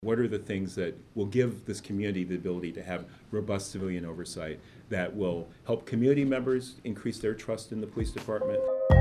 What are the things that will give this community the ability to have robust civilian oversight that will help community members increase their trust in the police department?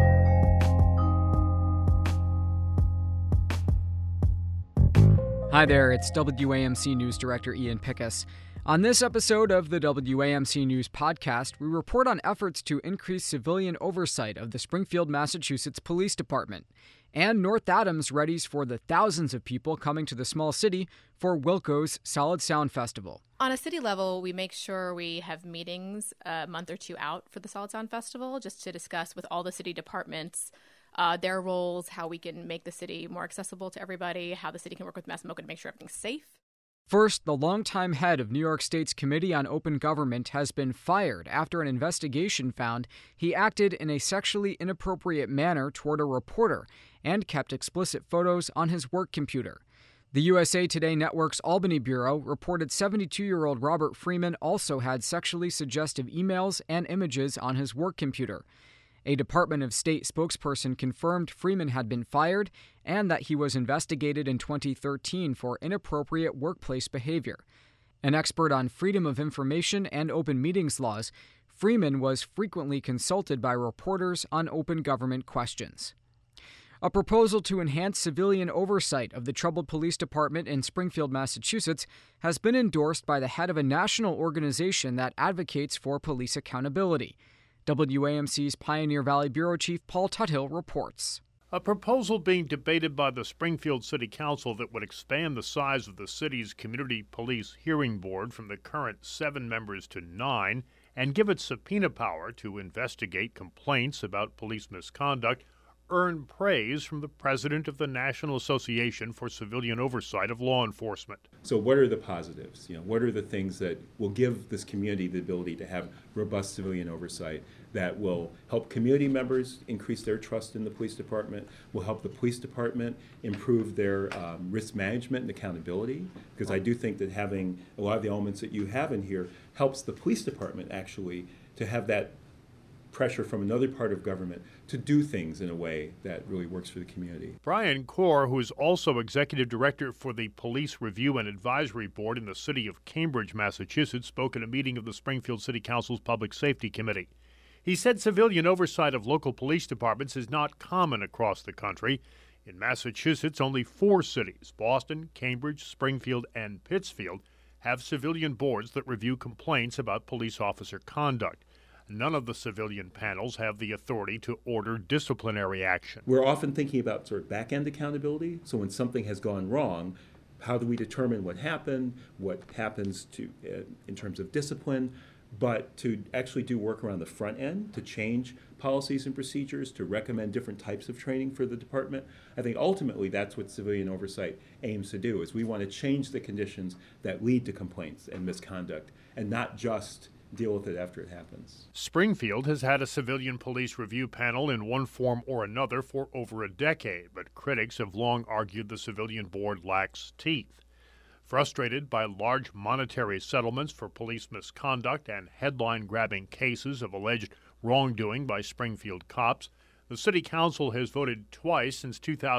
Hi there, it's WAMC News Director Ian Pickus. On this episode of the WAMC News podcast, we report on efforts to increase civilian oversight of the Springfield, Massachusetts Police Department. And North Adams readies for the thousands of people coming to the small city for Wilco's Solid Sound Festival. On a city level, we make sure we have meetings a month or two out for the Solid Sound Festival just to discuss with all the city departments their roles, how we can make the city more accessible to everybody, how the city can work with MassMoCA to make sure everything's safe. First, the longtime head of New York State's Committee on Open Government has been fired after an investigation found he acted in a sexually inappropriate manner toward a reporter and kept explicit photos on his work computer. The USA Today Network's Albany Bureau reported 72-year-old Robert Freeman also had sexually suggestive emails and images on his work computer. A Department of State spokesperson confirmed Freeman had been fired and that he was investigated in 2013 for inappropriate workplace behavior. An expert on freedom of information and open meetings laws, Freeman was frequently consulted by reporters on open government questions. A proposal to enhance civilian oversight of the troubled police department in Springfield, Massachusetts, has been endorsed by the head of a national organization that advocates for police accountability. WAMC's Pioneer Valley Bureau Chief Paul Tuthill reports. A proposal being debated by the Springfield City Council that would expand the size of the city's Community Police Hearing Board from the current 7 members to 9 and give it subpoena power to investigate complaints about police misconduct earned praise from the president of the National Association for Civilian Oversight of Law Enforcement. So what are the positives? What are the things that will give this community the ability to have robust civilian oversight that will help community members increase their trust in the police department, will help the police department improve their risk management and accountability? Because I do think that having a lot of the elements that you have in here helps the police department actually to have that pressure from another part of government to do things in a way that really works for the community. Brian Corr, who is also executive director for the Police Review and Advisory Board in the city of Cambridge, Massachusetts, spoke at a meeting of the Springfield City Council's Public Safety Committee. He said civilian oversight of local police departments is not common across the country. In Massachusetts, only 4 cities, Boston, Cambridge, Springfield, and Pittsfield, have civilian boards that review complaints about police officer conduct. None of the civilian panels have the authority to order disciplinary action. We're often thinking about sort of back-end accountability. So when something has gone wrong, how do we determine what happened, what happens in terms of discipline, but to actually do work around the front end, to change policies and procedures, to recommend different types of training for the department. I think ultimately that's what civilian oversight aims to do, is we want to change the conditions that lead to complaints and misconduct, and not just deal with it after it happens. Springfield has had a civilian police review panel in one form or another for over a decade, but critics have long argued the civilian board lacks teeth. Frustrated by large monetary settlements for police misconduct and headline-grabbing cases of alleged wrongdoing by Springfield cops, the City Council has voted twice since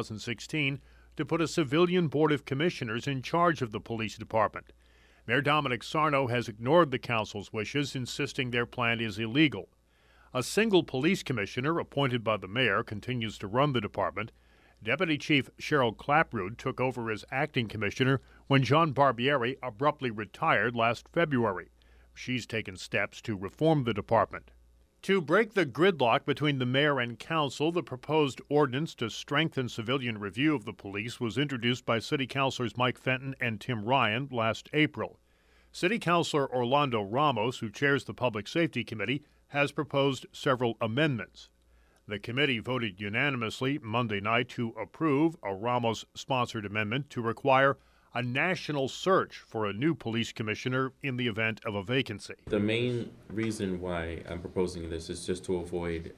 2016 to put a civilian board of commissioners in charge of the police department. Mayor Dominic Sarno has ignored the council's wishes, insisting their plan is illegal. A single police commissioner appointed by the mayor continues to run the department. Deputy Chief Cheryl Clapprood took over as acting commissioner when John Barbieri abruptly retired last February. She's taken steps to reform the department. To break the gridlock between the mayor and council, the proposed ordinance to strengthen civilian review of the police was introduced by City Councilors Mike Fenton and Tim Ryan last April. City Councilor Orlando Ramos, who chairs the Public Safety Committee, has proposed several amendments. The committee voted unanimously Monday night to approve a Ramos-sponsored amendment to require a national search for a new police commissioner in the event of a vacancy. The main reason why I'm proposing this is just to avoid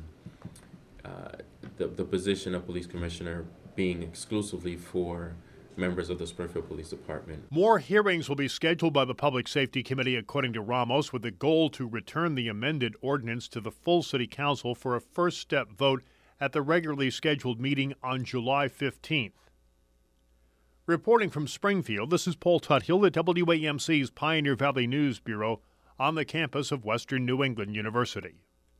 the position of police commissioner being exclusively for members of the Springfield Police Department. More hearings will be scheduled by the Public Safety Committee, according to Ramos, with the goal to return the amended ordinance to the full City Council for a first-step vote at the regularly scheduled meeting on July 15th. Reporting from Springfield, this is Paul Tuthill at WAMC's Pioneer Valley News Bureau on the campus of Western New England University.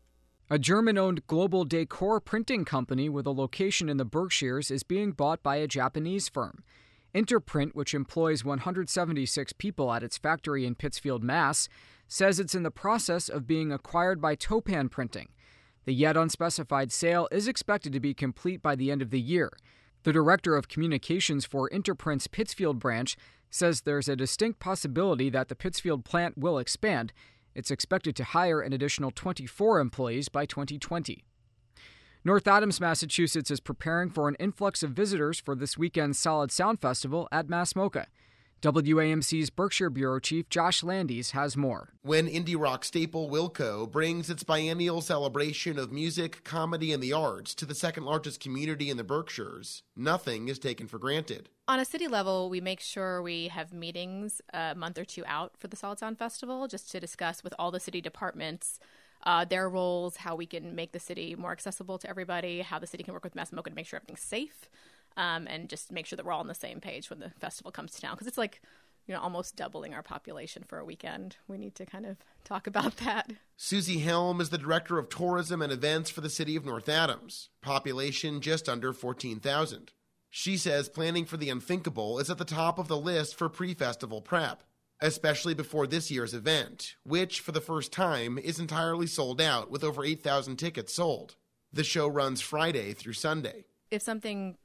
A German-owned global decor printing company with a location in the Berkshires is being bought by a Japanese firm. Interprint, which employs 176 people at its factory in Pittsfield, Mass., says it's in the process of being acquired by Topan Printing. The yet unspecified sale is expected to be complete by the end of the year. The director of communications for Interprint's Pittsfield branch says there's a distinct possibility that the Pittsfield plant will expand. It's expected to hire an additional 24 employees by 2020. North Adams, Massachusetts is preparing for an influx of visitors for this weekend's Solid Sound Festival at MassMocha. WAMC's Berkshire Bureau Chief Josh Landis has more. When indie rock staple Wilco brings its biennial celebration of music, comedy, and the arts to the second largest community in the Berkshires, nothing is taken for granted. On a city level, we make sure we have meetings a month or two out for the Solid Sound Festival just to discuss with all the city departments their roles, how we can make the city more accessible to everybody, how the city can work with MassMocha to make sure everything's safe. And just make sure that we're all on the same page when the festival comes to town. Because it's like, almost doubling our population for a weekend. We need to kind of talk about that. Susie Helm is the Director of Tourism and Events for the city of North Adams. Population just under 14,000. She says planning for the unthinkable is at the top of the list for pre-festival prep, especially before this year's event, which, for the first time, is entirely sold out with over 8,000 tickets sold. The show runs Friday through Sunday. If something,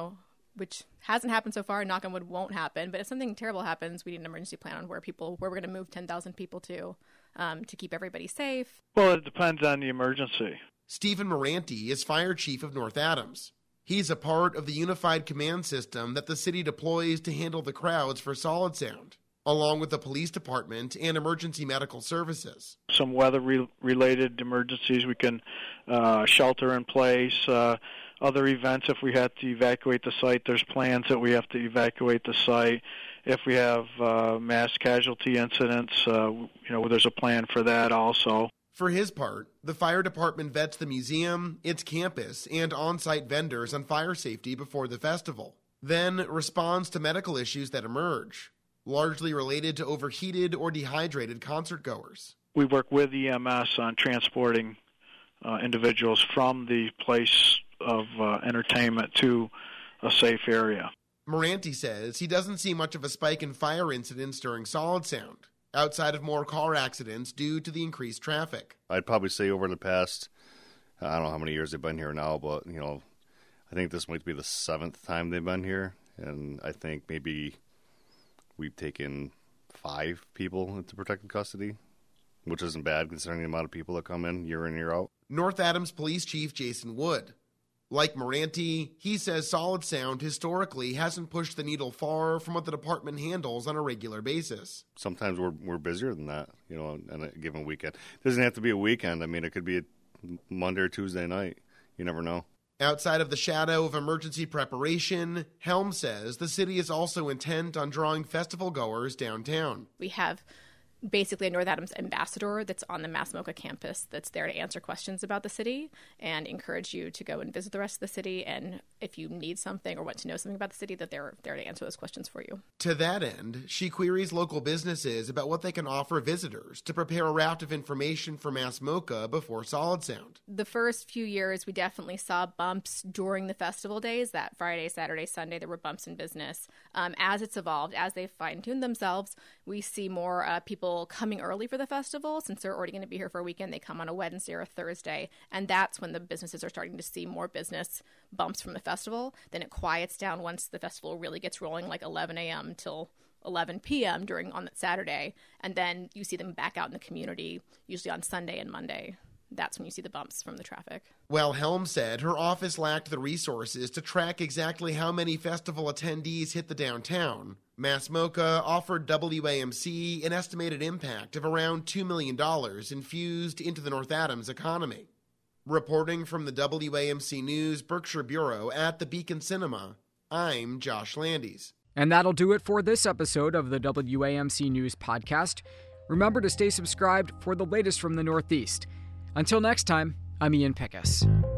which hasn't happened so far, knock on wood won't happen, but if something terrible happens, we need an emergency plan on where we're going to move 10,000 people to keep everybody safe. Well, it depends on the emergency. Stephen Moranti is fire chief of North Adams. He's a part of the unified command system that the city deploys to handle the crowds for Solid Sound, along with the police department and emergency medical services. Some weather-related emergencies, we can shelter in place. Other events, if we have to evacuate the site, there's plans that we have to evacuate the site. If we have mass casualty incidents, there's a plan for that also. For his part, the fire department vets the museum, its campus, and on-site vendors on fire safety before the festival, then responds to medical issues that emerge, largely related to overheated or dehydrated concertgoers. We work with EMS on transporting individuals from the place of entertainment to a safe area. Moranti says he doesn't see much of a spike in fire incidents during Solid Sound, outside of more car accidents due to the increased traffic. I'd probably say over the past, I don't know how many years they've been here now, but, I think this might be the 7th time they've been here, and I think maybe we've taken 5 people into protected custody, which isn't bad considering the amount of people that come in year out. North Adams Police Chief Jason Wood. Like Moranti, he says Solid Sound historically hasn't pushed the needle far from what the department handles on a regular basis. Sometimes we're busier than that, on a given weekend. It doesn't have to be a weekend. I mean, it could be a Monday or Tuesday night. You never know. Outside of the shadow of emergency preparation, Helm says the city is also intent on drawing festival goers downtown. We have basically a North Adams ambassador that's on the MassMocha campus that's there to answer questions about the city and encourage you to go and visit the rest of the city. And if you need something or want to know something about the city, that they're there to answer those questions for you. To that end, she queries local businesses about what they can offer visitors to prepare a raft of information for MassMocha before Solid Sound. The first few years, we definitely saw bumps during the festival days. That Friday, Saturday, Sunday, there were bumps in business. As it's evolved, as they fine-tuned themselves, we see more people coming early for the festival. Since they're already going to be here for a weekend, they come on a Wednesday or a Thursday, and that's when the businesses are starting to see more business bumps from the festival. Then it quiets down once the festival really gets rolling, like 11 a.m. till 11 p.m. on that Saturday, and then you see them back out in the community, usually on Sunday and Monday. That's when you see the bumps from the traffic. Well, Helm said her office lacked the resources to track exactly how many festival attendees hit the downtown. MassMocha offered WAMC an estimated impact of around $2 million infused into the North Adams economy. Reporting from the WAMC News Berkshire Bureau at the Beacon Cinema, I'm Josh Landis. And that'll do it for this episode of the WAMC News Podcast. Remember to stay subscribed for the latest from the Northeast. Until next time, I'm Ian Pickus.